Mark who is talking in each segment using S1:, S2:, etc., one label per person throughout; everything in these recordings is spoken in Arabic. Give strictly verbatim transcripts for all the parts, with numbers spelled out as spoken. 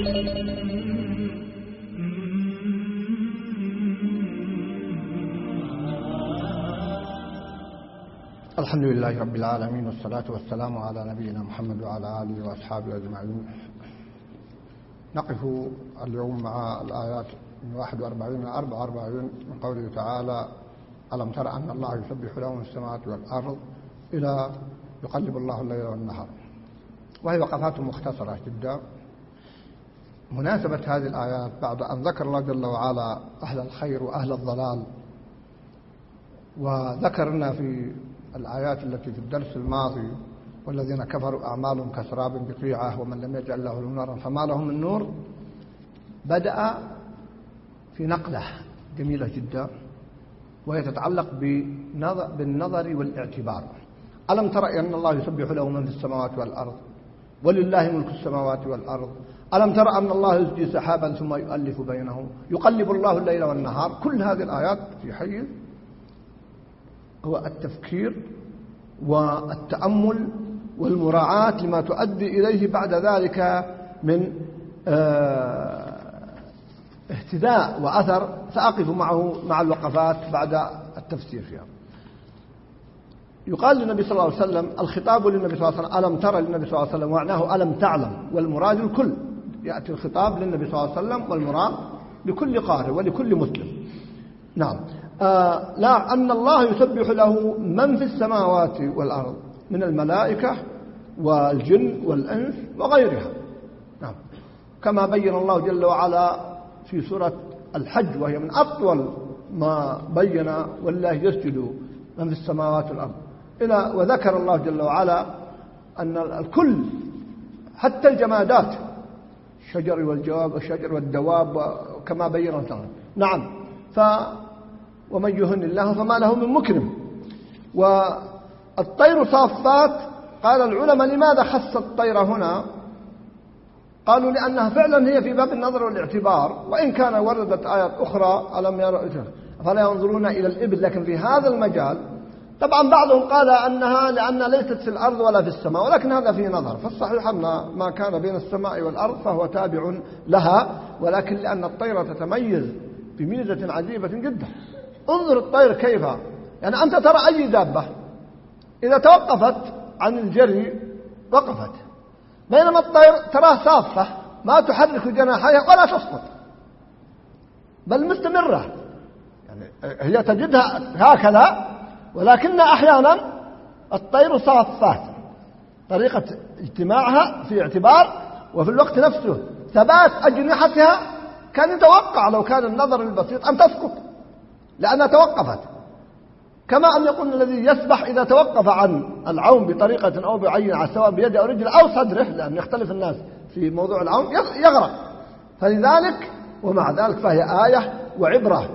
S1: الحمد لله رب العالمين، والصلاة والسلام على نبينا محمد وعلى آله وأصحابه أجمعين. نقف اليوم مع الآيات من واحد وأربعين إلى أربعة وأربعين من قوله تعالى: ألم تر أن الله يسبح له من السماوات والأرض إلى يقلب الله الليل والنهار. وهي وقفات مختصرة جدا. مناسبة هذه الآيات بعد أن ذكر الله جل وعلا أهل الخير وأهل الضلال، وذكرنا في الآيات التي في الدرس الماضي: والذين كفروا أعمالهم كسراب بقيعة ومن لم يجعل له نورا فما له من نور. بدأ في نقلة جميلة جدا، وهي تتعلق بالنظر والاعتبار. ألم تر أن الله يسبح له من في السماوات والأرض ولله ملك السماوات والأرض. ألم تر أن الله يزجي سحابا ثم يؤلف بينه يقلب الله الليل والنهار. كل هذه الآيات في حيز هو التفكير والتأمل والمراعاة لما تؤدي إليه بعد ذلك من اهتداء وأثر، سأقف معه مع الوقفات بعد التفسير فيها. يقال للنبي صلى الله عليه وسلم، الخطاب للنبي صلى الله عليه وسلم: ألم ترى للنبي صلى الله عليه وسلم، معناه ألم تعلم، والمراد الكل. يأتي الخطاب للنبي صلى الله عليه وسلم والمراد لكل قارئ ولكل مسلم. نعم. آه لا أن الله يسبح له من في السماوات والأرض من الملائكة والجن والإنس وغيرها. نعم. كما بين الله جل وعلا في سورة الحج، وهي من أطول ما بين: والله يسجد من في السماوات والأرض، إلى وذكر الله جل وعلا أن الكل حتى الجمادات، الشجر والجواب والشجر والدواب، كما بين الله. نعم. ف ومن يهن الله فما له من مكرم. والطير صافات، قال العلماء: لماذا خص الطير هنا؟ قالوا لأنها فعلا هي في باب النظر والاعتبار، وإن كان وردت آيات أخرى: ألم يروا فلا ينظرون إلى الإبل. لكن في هذا المجال طبعا بعضهم قال أنها لأنها ليست في الأرض ولا في السماء، ولكن هذا فيه نظر. فالصحيح أن ما كان بين السماء والأرض فهو تابع لها، ولكن لأن الطير تتميز بميزة عجيبة جدا. انظر الطير كيف، يعني أنت ترى أي دابة إذا توقفت عن الجري وقفت، بينما الطير تراه صافة ما تحرك جناحيها ولا تسقط، بل مستمرة. يعني هي تجدها هكذا، ولكن أحيانا الطير صافات، طريقة اجتماعها في اعتبار، وفي الوقت نفسه ثبات أجنحتها. كان يتوقع لو كان النظر البسيط أن تسقط لأنها توقفت. كما أن يقول الذي يسبح إذا توقف عن العوم بطريقة أو بعين، سواء بيده أو رجله أو صدره، لأن يختلف الناس في موضوع العوم، يغرق. فلذلك ومع ذلك فهي آية وعبرة.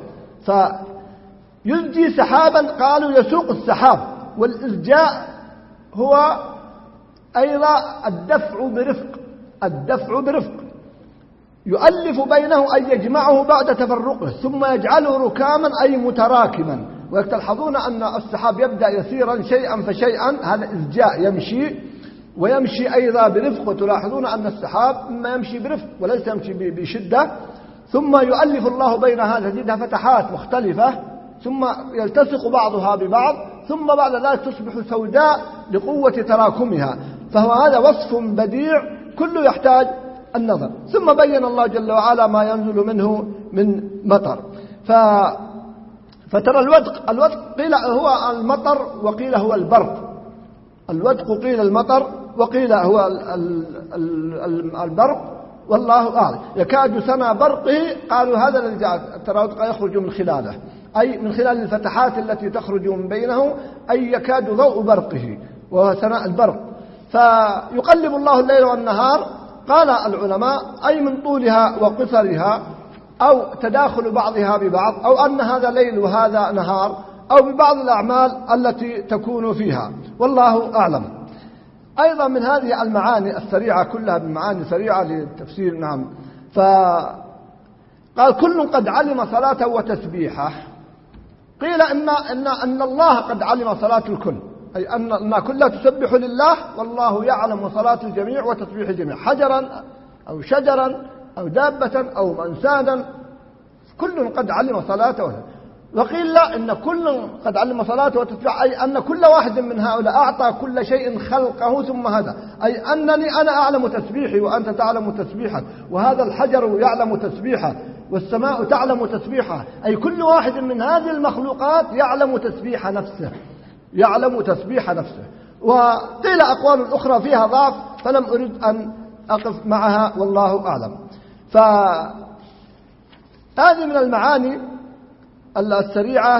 S1: فيزجي سحابا، قالوا يسوق السحاب، والإزجاء هو أيضا الدفع برفق، الدفع برفق. يؤلف بينه أي يجمعه بعد تفرقه، ثم يجعله ركاما أي متراكما. وتلحظون أن السحاب يبدأ يسيرا شيئا فشيئا، هذا إزجاء، يمشي ويمشي أيضا برفق. وتلاحظون أن السحاب ما يمشي برفق وليس يمشي بشدة. ثم يؤلف الله بين هذه تجدها فتحات مختلفة، ثم يلتصق بعضها ببعض، ثم بعد ذلك تصبح سوداء لقوة تراكمها. فهو هذا وصف بديع كله يحتاج النظر. ثم بين الله جل وعلا ما ينزل منه من مطر. ف... فترى الودق، الودق قيل هو المطر وقيل هو البرق. الودق قيل المطر وقيل هو البرق، والله أعلم. يكاد سنا برقه، قالوا هذا الذي ترى الودق يخرج من خلاله، أي من خلال الفتحات التي تخرج من بينه، أي يكاد ضوء برقه وهو سناء البرق. فيقلب الله الليل والنهار، قال العلماء أي من طولها وقصرها، أو تداخل بعضها ببعض، أو أن هذا ليل وهذا نهار، أو ببعض الأعمال التي تكون فيها، والله أعلم. أيضا من هذه المعاني السريعة، كلها بمعاني سريعة للتفسير. نعم. فقال كل قد علم صلاته وتسبيحه. قيل إن, إن, أن الله قد علم صلاة الكل، أي أن, أن كلها تسبح لله، والله يعلم صلاة الجميع وتسبيح الجميع، حجرا أو شجرا أو دابة أو إنسانا كل قد علم صلاته. وقيل لا، إن كل قد علم صلاته وتتبع، أي أن كل واحد من هؤلاء أعطى كل شيء خلقه ثم هذا، أي أنني أنا أعلم تسبيحي وأنت تعلم تسبيحك، وهذا الحجر يعلم تسبيحه والسماء تعلم تسبيحه، أي كل واحد من هذه المخلوقات يعلم تسبيح نفسه، يعلم تسبيح نفسه. وقيل أقوال أخرى فيها ضعف فلم أريد أن أقف معها والله أعلم. فهذه من المعاني السريعة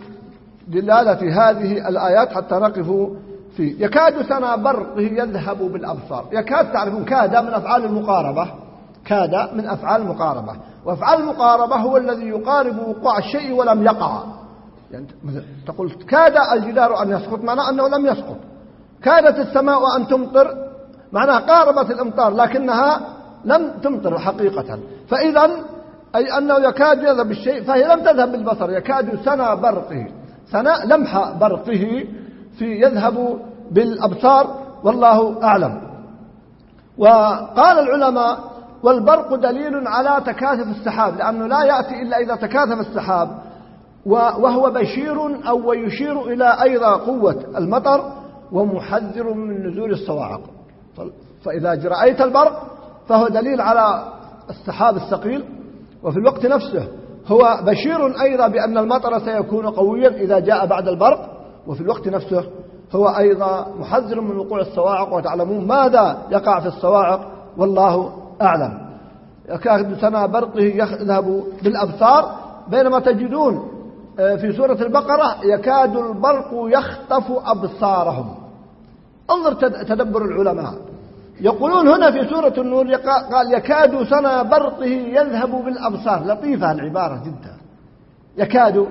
S1: لدلالة هذه الآيات حتى نقف فيه. يكاد سنا برقه يذهب بالأبصار. يكاد، تعرفون كاد من أفعال المقاربة، كاد من أفعال المقاربة، وأفعال المقاربة هو الذي يقارب وقوع الشيء ولم يقع. يعني تقول كاد الجدار أن يسقط، معناه أنه لم يسقط. كادت السماء أن تمطر، معناها قاربت الأمطار لكنها لم تمطر حقيقة. فإذا أي أنه يكاد يذهب بالشيء، فهي لم تذهب بالبصر. يكاد سنا برقه، سنا لمح برقه في يذهب بالأبصار والله أعلم. وقال العلماء والبرق دليل على تكاثف السحاب، لأنه لا يأتي إلا إذا تكاثف السحاب، وهو بشير أو يشير إلى أيضا قوة المطر ومحذر من نزول الصواعق. فإذا رأيت البرق فهو دليل على السحاب الثقيل، وفي الوقت نفسه هو بشير أيضا بأن المطر سيكون قويا إذا جاء بعد البرق، وفي الوقت نفسه هو أيضا محذر من وقوع الصواعق، وتعلمون ماذا يقع في الصواعق والله أعلم. يكاد سنا برقه يذهب بالأبصار، بينما تجدون في سورة البقرة يكاد البرق يخطف أبصارهم. انظر تدبر العلماء، يقولون هنا في سورة النور قال يكاد سنا برقه يذهب بالأبصار. لطيفة العبارة جدا، يكاد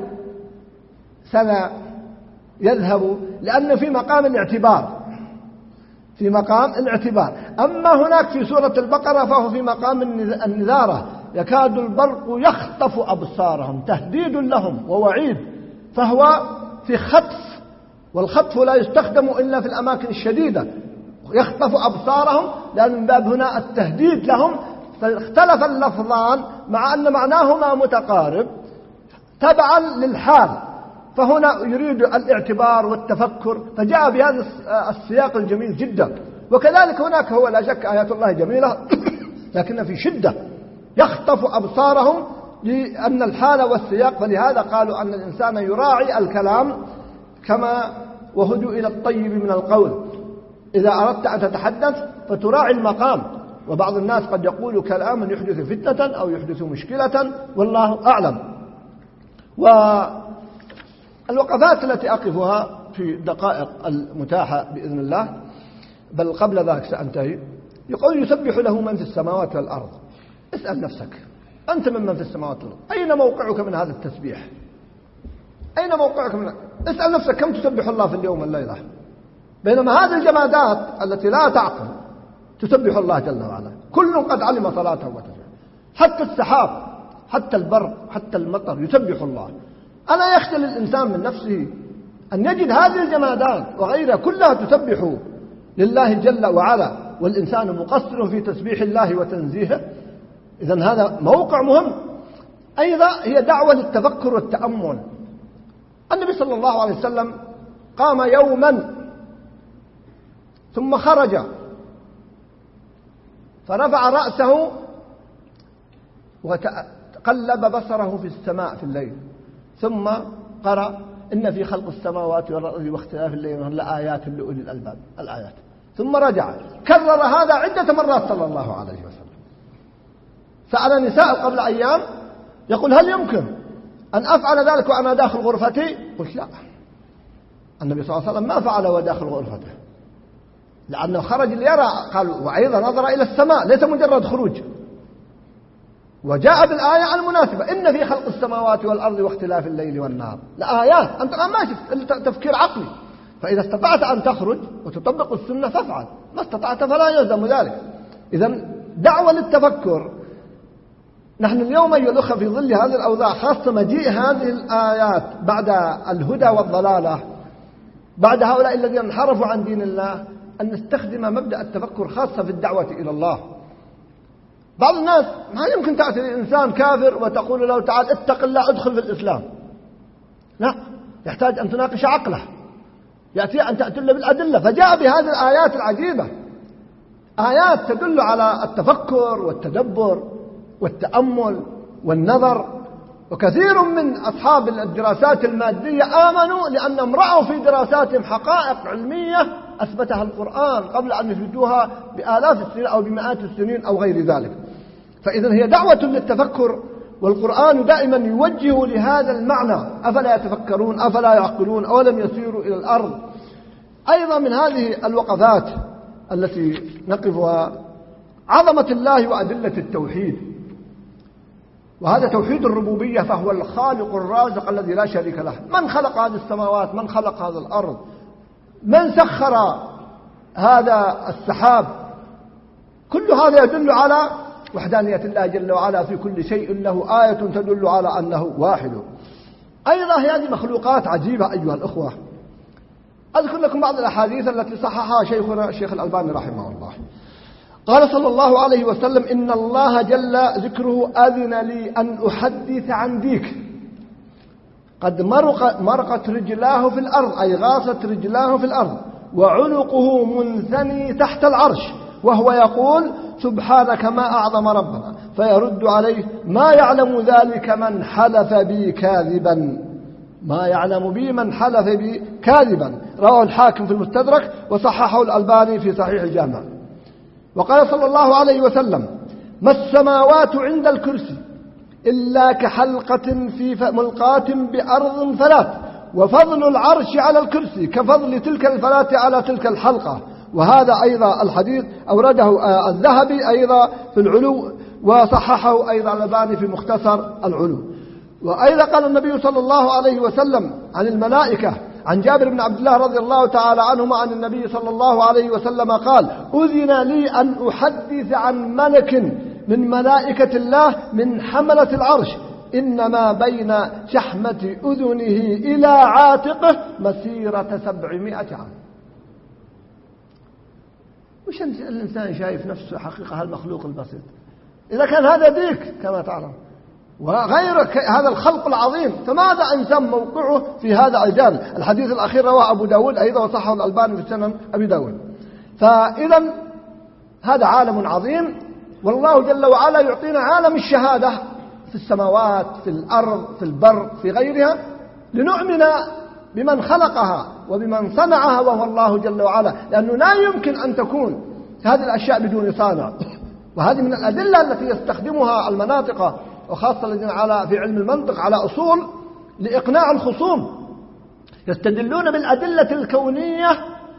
S1: سنا يذهب، لأن في مقام الاعتبار، في مقام الاعتبار. أما هناك في سورة البقرة فهو في مقام النذارة، يكاد البرق يخطف أبصارهم، تهديد لهم ووعيد، فهو في خطف، والخطف لا يستخدم إلا في الأماكن الشديدة. يخطف أبصارهم لأن من باب هنا التهديد لهم، فاختلف اللفظان مع أن معناهما متقارب تبعا للحال، فهنا يريد الاعتبار والتفكر، فجاء بهذا السياق الجميل جدا. وكذلك هناك هو لا شك آيات الله جميلة لكن في شدة، يخطف أبصارهم لأن الحال والسياق. فلهذا قالوا أن الإنسان يراعي الكلام كما وهدوا إلى الطيب من القول. إذا أردت أن تتحدث فتراعي المقام، وبعض الناس قد يقول كلاما يحدث فتنة أو يحدث مشكلة والله أعلم. والوقفات التي أقفها في الدقائق المتاحة بإذن الله، بل قبل ذلك سأنتهي. يقول يسبح له من في السماوات والأرض. اسأل نفسك، أنت من من في السماوات والأرض، أين موقعك من هذا التسبيح؟ أين موقعك من؟ اسأل نفسك كم تسبح الله في اليوم والليلة؟ بينما هذه الجمادات التي لا تعقل تسبح الله جل وعلا، كل قد علم صلاته وتسبيحه. حتى السحاب، حتى البرق، حتى المطر يسبح الله. ألا يخجل الإنسان من نفسه أن يجد هذه الجمادات وغيرها كلها تسبح لله جل وعلا، والإنسان مقصر في تسبيح الله وتنزيهه؟ إذن هذا موقع مهم. أيضا هي دعوة للتفكر والتأمل. النبي صلى الله عليه وسلم قام يوما ثم خرج فرفع رأسه وقلب بصره في السماء في الليل، ثم قرأ إن في خلق السماوات والأرض واختلاف الليل والنهار لآيات لأولي الألباب، الآيات. ثم رجع كرر هذا عدة مرات صلى الله عليه وسلم. سأل نساء قبل أيام يقول هل يمكن أن أفعل ذلك وأنا داخل غرفتي؟ قلت لا، النبي صلى الله عليه وسلم ما فعل وداخل غرفته، لأنه خرج ليرى. قال وأيضا نظر إلى السماء، ليس مجرد خروج. وجاء بالآية المناسبة إن في خلق السماوات والأرض واختلاف الليل والنهار لآيات. أنت الآن ماشي تفكير عقلي، فإذا استطعت أن تخرج وتطبق السنة فافعل، ما استطعت فلا يلزم ذلك. إذن دعوة للتفكر. نحن اليوم أيها الأخوة في ظل هذه الأوضاع، خاصة مجيء هذه الآيات بعد الهدى والضلالة، بعد هؤلاء الذين انحرفوا عن دين الله، أن نستخدم مبدأ التفكر خاصة في الدعوة إلى الله. بعض الناس ما يمكن تأتي لإنسان كافر وتقول له تعال اتق الله ادخل في الإسلام. لا، يحتاج أن تناقش عقله، يأتي أن تأتي له بالأدلة. فجاء بهذه الآيات العجيبة، آيات تدل على التفكر والتدبر والتأمل والنظر. وكثير من أصحاب الدراسات المادية آمنوا لأنهم رأوا في دراساتهم حقائق علمية أثبتها القرآن قبل أن يثبتوها بآلاف السنين أو بمئات السنين أو غير ذلك. فإذا هي دعوة للتفكر، والقرآن دائما يوجه لهذا المعنى: أفلا يتفكرون أفلا يعقلون أولم يسيروا إلى الأرض. أيضا من هذه الوقفات التي نقفها عظمة الله وأدلة التوحيد، وهذا توحيد الربوبية، فهو الخالق الرازق الذي لا شريك له. من خلق هذه السماوات؟ من خلق هذا الأرض؟ من سخر هذا السحاب؟ كل هذا يدل على وحدانية الله جل وعلا في كل شيء، له آية تدل على أنه واحد. أيضا هذه مخلوقات عجيبة أيها الأخوة. أذكر لكم بعض الأحاديث التي صححها شيخنا الشيخ الألباني رحمه الله. قال صلى الله عليه وسلم: إن الله جل ذكره أذن لي أن أحدث عن ديك قد مرق مرقت رجلاه في الأرض، أي غاصت رجلاه في الأرض، وعنقه منثني تحت العرش، وهو يقول: سبحانك ما أعظم ربنا. فيرد عليه: ما يعلم ذلك من حلف بي كاذبا، ما يعلم بي من حلف بي كاذبا. رواه الحاكم في المستدرك وصححه الألباني في صحيح الجامع. وقال صلى الله عليه وسلم: ما السماوات عند الكرسي إلا كحلقة في ملقاة بأرض فلات، وفضل العرش على الكرسي كفضل تلك الفلاة على تلك الحلقة. وهذا أيضا الحديث أورده الذهبي أيضا في العلو، وصححه أيضا الألباني في مختصر العلو. وأيضا قال النبي صلى الله عليه وسلم عن الملائكة، عن جابر بن عبد الله رضي الله تعالى عنهما عن النبي صلى الله عليه وسلم قال: أذن لي أن أحدث عن ملك من ملائكة الله من حملة العرش، إنما بين شحمة أذنه إلى عاتقه مسيرة سبعمائة عام. وش الإنسان شايف نفسه حقيقة المخلوق البسيط؟ إذا كان هذا ديك كما تعلم وغير هذا الخلق العظيم، فماذا إنسان موقعه في هذا الجانب؟ الحديث الأخير رواه أبو داود أيضا وصححه الألباني في سنن أبي داود. فإذا هذا عالم عظيم، والله جل وعلا يعطينا عالم الشهادة في السماوات، في الأرض، في البر، في غيرها، لنؤمن بمن خلقها وبمن صنعها وهو الله جل وعلا، لأنه لا يمكن أن تكون هذه الأشياء بدون صانع. وهذه من الأدلة التي يستخدمها المناطق وخاصة الذين على في علم المنطق على أصول لإقناع الخصوم، يستدلون بالأدلة الكونية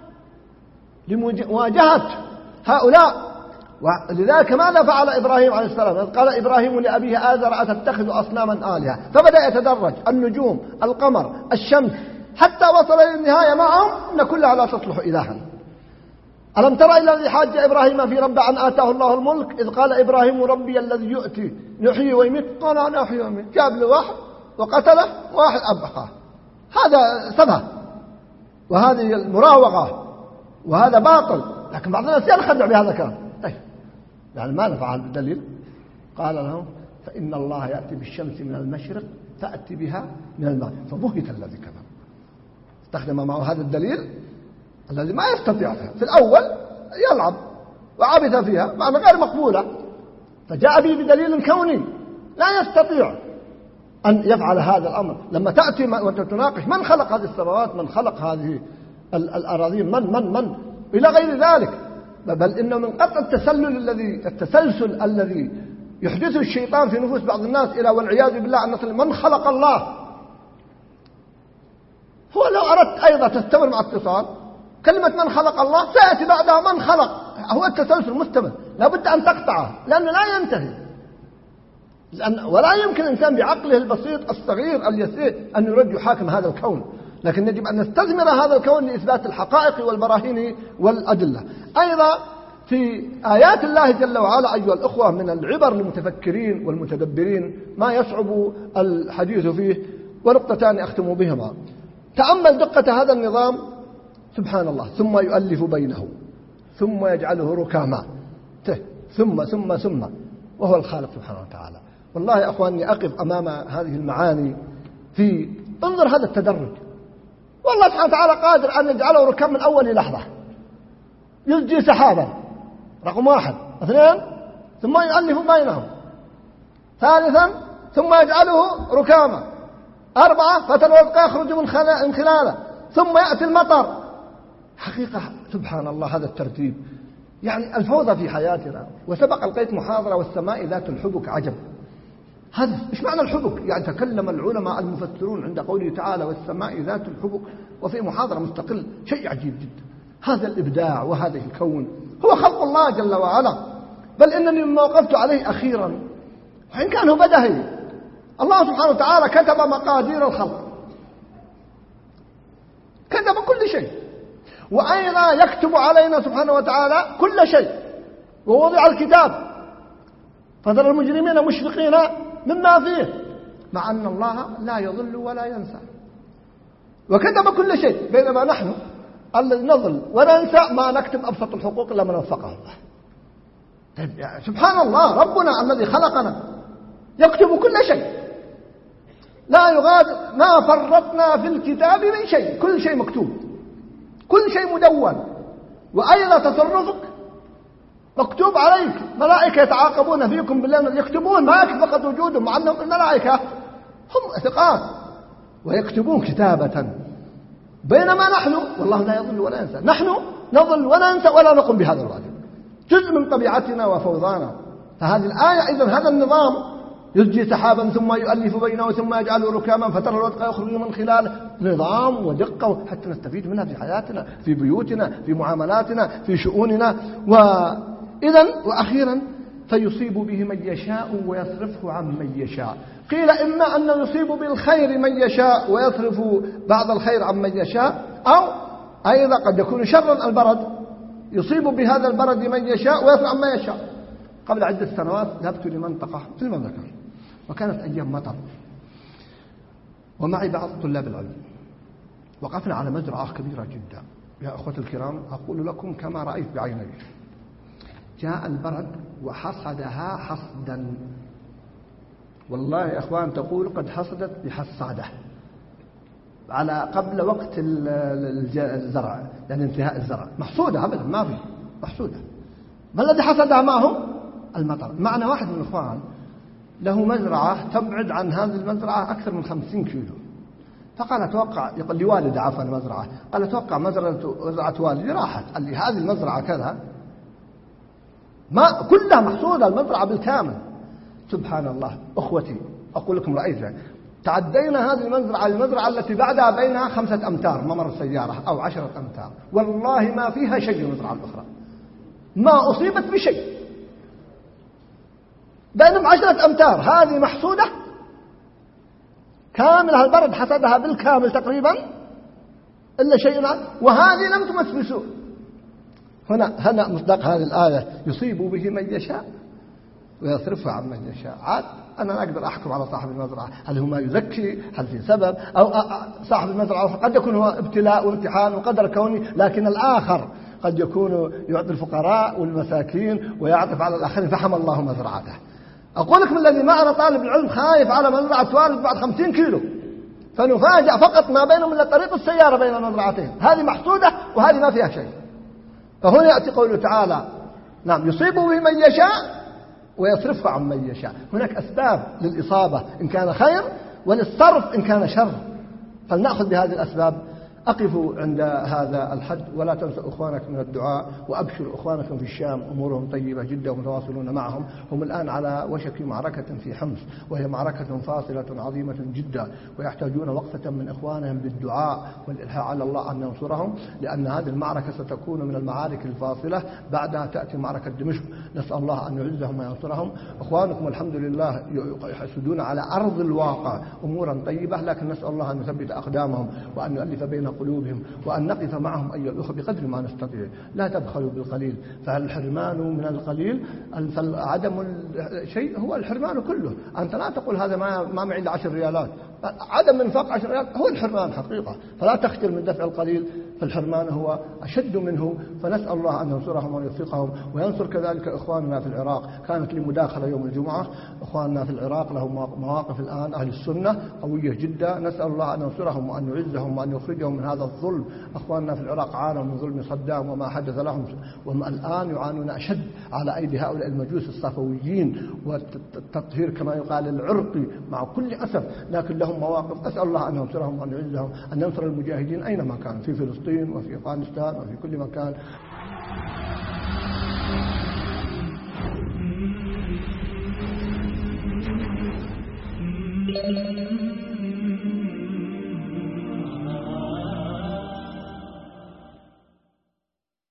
S1: لمواجهة هؤلاء. ولذلك ماذا فعل إبراهيم عليه السلام؟ قال إبراهيم لأبيه آزر: أتتخذ أصناما آلهة؟ فبدأ يتدرج: النجوم، القمر، الشمس، حتى وصل إلى النهاية معهم أن كلها لا تصلح إلها. ألم ترى إلى الذي حاج إبراهيم في ربه أن آتاه الله الملك إذ قال إبراهيم: ربي الذي يؤتي يحيي ويميت. قال: أنا أحيي ويميت. جاب له واحد وقتله، واحد أبقاه. هذا سبه، وهذه المراوغة، وهذا باطل. لكن بعض الناس ينخدع بهذا الكلام. طيب يعني ماذا فعل بالدليل؟ قال لهم: فإن الله يأتي بالشمس من المشرق فأتي بها من المغرب. فبهت الذي كفر. استخدم معه هذا الدليل الذي ما يستطيع فيها. في الأول يلعب وعبث فيها معنى غير مقبولة، فجاء به بدليل كوني لا يستطيع أن يفعل هذا الأمر. لما تأتي وأنت تناقش من خلق هذه السماوات، من خلق هذه الأراضين، من من من إلى غير ذلك، بل إنه من قطع التسلل الذي التسلسل الذي يحدثه الشيطان في نفوس بعض الناس إلى والعياذ بالله أن نصل من خلق الله. هو لو أردت أيضا تستمر مع اتصال كلمة من خلق الله سيأتي بعدها من خلق، هو التسلسل مستمر، لا بد أن تقطعه لأنه لا ينتهي. لأن ولا يمكن إنسان بعقله البسيط الصغير اليسير أن يرد يحاكم هذا الكون، لكن يجب أن نستثمر هذا الكون لإثبات الحقائق والبراهين والأدلة. أيضا في آيات الله جل وعلا أيها الأخوة من العبر للمتفكرين والمتدبرين ما يصعب الحديث فيه، ونقطتان أختم بهما. تأمل دقة هذا النظام، سبحان الله، ثم يؤلف بينه ثم يجعله ركاما ثم ثم ثم وهو الخالق سبحانه وتعالى. والله يا أخواني أقف أمام هذه المعاني في انظر هذا التدرج. والله سبحانه وتعالى قادر أن يجعله ركام من أول لحظة، يزجي سحابا رقم واحد، اثنين ثم يؤلف بينهم، ثالثا ثم يجعله ركاما، أربعة فترى الودق يخرج من خلاله، ثم يأتي المطر. حقيقة سبحان الله هذا الترتيب يعني الفوضى في حياتنا. وسبق ألقيت محاضرة والسماء ذات الحبك عجب. هذا إيش معنى الحبك؟ يعني تكلم العلماء المفسرون عند قوله تعالى والسماء ذات الحبك، وفي محاضرة مستقل، شيء عجيب جدا. هذا الإبداع وهذا الكون هو خلق الله جل وعلا. بل إنني مما وقفت عليه أخيرا وإن كان هو بدهي، الله سبحانه وتعالى كتب مقادير الخلق، كتب كل شيء، وأيضا يكتب علينا سبحانه وتعالى كل شيء. ووضع الكتاب فترى المجرمين مشفقين مما فيه، مع أن الله لا يضل ولا ينسى، وكتب كل شيء. بينما نحن الذي نضل وننسى ما نكتب أبسط الحقوق إلا من وفقه الله. يعني سبحان الله، ربنا الذي خلقنا يكتب كل شيء، لا يغادر، ما فرطنا في الكتاب من شيء، كل شيء مكتوب، كل شيء مدون. وأيضا تصرفك مكتوب عليك، ملائكة يتعاقبون فيكم بالليل يكتبون، ما يكفي فقط وجودهم، مع أنهم الملائكة هم ثقات ويكتبون كتابة. بينما نحن والله لا يضل ولا ينسى، نحن نضل وننسى ولا نقوم بهذا الواجب، جزء من طبيعتنا وفوضانا. فهذه الآية إذن هذا النظام يزجي سحابا ثم يؤلف بينه ثم يجعله ركاما فترى الودق يخرج من خلاله، نظام ودقة حتى نستفيد منها في حياتنا، في بيوتنا، في معاملاتنا، في شؤوننا. وإذن وأخيرا فيصيب به من يشاء ويصرفه عن من يشاء. قيل إما أن يصيب بالخير من يشاء ويصرف بعض الخير عن من يشاء، أو أيضا قد يكون شرا البرد، يصيب بهذا البرد من يشاء ويصرف عن من يشاء. قبل عدة سنوات ذهبت لمنطقة في المملكة وكانت أيام مطر، ومعي بعض طلاب العلم، وقفنا على مزرعة كبيرة جدا. يا أخوة الكرام أقول لكم كما رأيت بعيني، جاء البرد وحصدها حصدا، والله يا أخوان تقول قد حصدت بحصادة على قبل وقت الزرع، يعني انتهاء الزرع، محصودة أبدا ما في محصودة. ما الذي حصدها معه؟ المطر. معنا واحد من الإخوان له مزرعة تبعد عن هذه المزرعة أكثر من خمسين كيلو، فقال أتوقع، يقول لي والد عفوا المزرعة، قال أتوقع مزرعة والدي راحت، قال لي هذه المزرعة كذا ما كلها محصودة، المزرعة بالكامل. سبحان الله. أخوتي أقول لكم رأيت يعني تعدينا هذه المزرعة المزرعة التي بعدها بينها خمسة أمتار ممر سيارة أو عشرة أمتار، والله ما فيها شيء المزرعة الأخرى، ما أصيبت بشيء، بينهم عشرة أمتار. هذه محصودة كاملة، البرد حصدها بالكامل تقريبا إلا شيء، وهذه لم تمس بسوء. هنا هنا مصداق هذه الآية، يصيب به من يشاء ويصرفها عن من يشاء. عاد أنا لا أقدر أحكم على صاحب المزرعة هل هو ما يزكي، هل في سبب، أو صاحب المزرعة قد يكون هو ابتلاء وامتحان وقدر كوني، لكن الآخر قد يكون يعطي الفقراء والمساكين ويعطف على الآخرين، فحم الله مزرعته. أقول لكم الذي معنا طالب العلم خايف على مزرعة والد بعد خمسين كيلو، فنفاجأ فقط ما بينهم إلا طريق السيارة بين المزرعتين، هذه محصودة وهذه ما فيها شيء. فهنا يأتي قوله تعالى نعم يصيب به من يشاء ويصرفه عن من يشاء. هناك أسباب للإصابة إن كان خير، وللصرف إن كان شر، فلنأخذ بهذه الأسباب. أقفوا عند هذا الحد، ولا تنسوا إخوانك من الدعاء، وأبشروا إخوانكم في الشام أمورهم طيبة جدا ومتواصلون معهم. هم الآن على وشك معركة في حمص، وهي معركة فاصلة عظيمة جدا، ويحتاجون وقفة من إخوانهم بالدعاء والإلحاح على الله أن ينصرهم، لأن هذه المعركة ستكون من المعارك الفاصلة، بعدها تأتي معركة دمشق. نسأل الله أن يعزهم وينصرهم. إخوانكم الحمد لله يحسدون على أرض الواقع أمورا طيبة، لكن نسأل الله أن يثبت أقدامهم وأن يؤلف بين قلوبهم، وأن نقف معهم أيها الأخوة بقدر ما نستطيع. لا تبخلوا بالقليل، فالحرمان من القليل، فعدم الشيء هو الحرمان كله. أنت لا تقول هذا ما ما معي إلا عشر ريالات، عدم من فوق عشر ريالات هو الحرمان حقيقة. فلا تختر من دفع القليل، فالحرمان هو أشد منه، فنسأل الله أن ينصرهم ويوفقهم وينصر كذلك إخواننا في العراق. كانت لي مداخلة يوم الجمعة، إخواننا في العراق لهم مواقف الآن أهل السنة قوية جدا، نسأل الله أن ينصرهم وأن يعزهم وأن يخرجهم من هذا الظلم. إخواننا في العراق عانوا من ظلم صدام وما حدث لهم، والآن يعانون أشد على أيدي هؤلاء المجوس الصفويين والتطهير كما يقال العرقي مع كل أسف، لكن لهم مواقف. أسأل الله أن ينصرهم وأن يعزهم، أن ينصر المجاهدين أينما كانوا، في فلسطين وفي أفغانستان وفي كل مكان.
S2: Thank you.